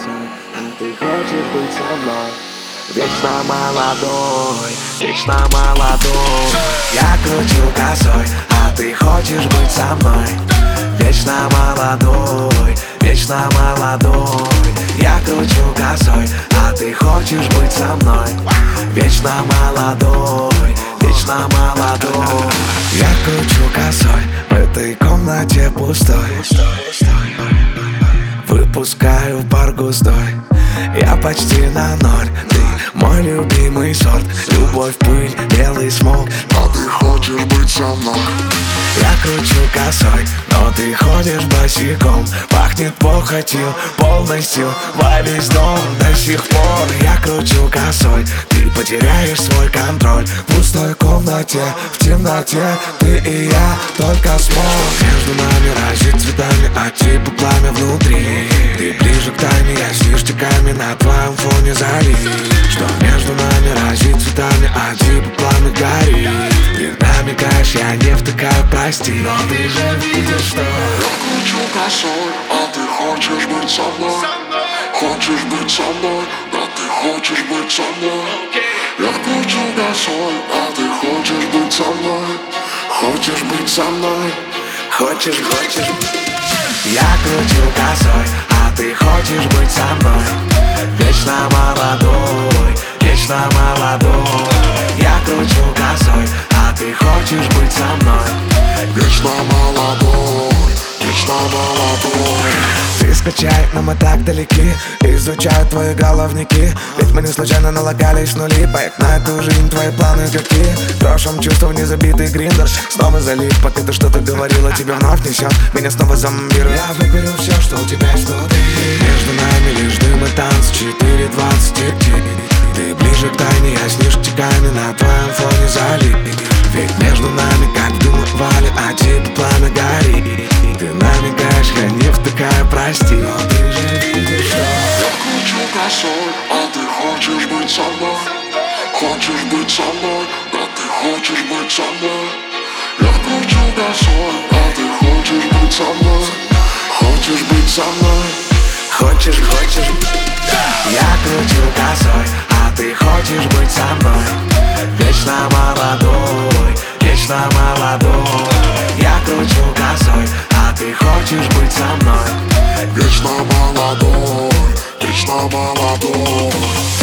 косой, а ты хочешь быть со мной. Вечно молодой, вечно молодой. Я кручу косой, а ты хочешь быть со мной. Вечно молодой, вечно молодой. Я кручу косой, а ты хочешь быть со мной. Вечно молодой, вечно молодой. Я кручу косой в этой комнате пустой. Выпускаю пар густой, я почти на ноль. Ты мой любимый сорт, любовь, пыль, белый смог. А ты хочешь быть со мной. Я кручу косой, но ты ходишь босиком. Пахнет похотью полностью во весь дом. До сих пор я кручу косой, ты потеряешь свой контроль. В пустой комнате, в темноте, ты и я только смог. Между нами разит цветами, а типа пламя внутри. Ты ближе к тайне, я с ништяками на твоем фоне залит. Что между нами разит цветами, а типа пламя горит. Ты намекаешь, я не втыкаю, прости, но ты же видишь, что Я кручу косой, а ты хочешь быть со мной. Хочешь быть со мной, да ты хочешь быть со мной. Я кручу косой, а ты хочешь быть со мной. Хочешь быть со мной. хочешь. Я кручу косой, а ты хочешь быть со мной. Вечно молодой, вечно молодой. Я кручу косой, а ты хочешь быть со мной. Вечно молодой, вечно молодой. Ты скачай, но мы так далеки. Изучаю твои головники. Ведь мы не случайно налагались нули. Поехали на эту жизнь, твои планы какие? В прошлом чувствов не забитый гриндер. Снова залив, пока ты что-то говорила, тебе вновь несет. Меня снова зомбирует. Я выберу все, что у тебя есть внутри. Между нами лишь дым и танц, 4:20 идти. Ты ближе к тайне, я с ништяками на твоем фоне залит. Ведь между нами как дым в вале, а типа пламя горит. Ты намекаешь, я не втыкаю, прости, но ты же видишь, что Я кручу косой, а ты хочешь быть со мной. Хочешь быть со мной, да ты хочешь быть со мной. Я кручу косой, а ты хочешь быть со мной. Хочешь быть со мной. хочешь. Я кручу косой, а ты хочешь быть со мной. Вечно молодой, вечно молодой. Я кручу косой, а ты хочешь быть со мной. Вечно молодой, вечно молодой.